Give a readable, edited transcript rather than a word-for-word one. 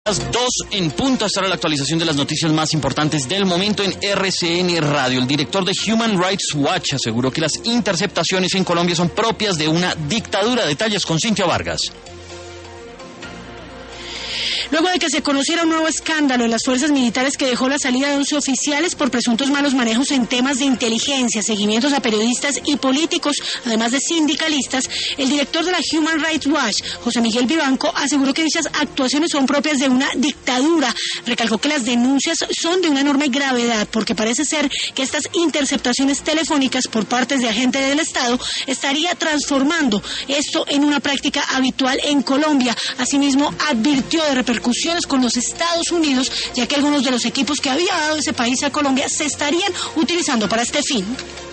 Las 2 en punto. Esta era la actualización de las noticias más importantes del momento en RCN Radio. El director de Human Rights Watch aseguró que las interceptaciones en Colombia son propias de una dictadura. Detalles con Cintia Vargas. Luego de que se conociera un nuevo escándalo en las fuerzas militares que dejó la salida de 11 oficiales por presuntos malos manejos en temas de inteligencia, seguimientos a periodistas y políticos, además de sindicalistas, el director de la Human Rights Watch, José Miguel Vivanco, aseguró que dichas actuaciones son propias de una dictadura. Recalcó que las denuncias son de una enorme gravedad porque parece ser que estas interceptaciones telefónicas por parte de agentes del Estado estaría transformando esto en una práctica habitual en Colombia. Asimismo, advirtió de repercusiones con los Estados Unidos, ya que algunos de los equipos que había dado ese país a Colombia se estarían utilizando para este fin.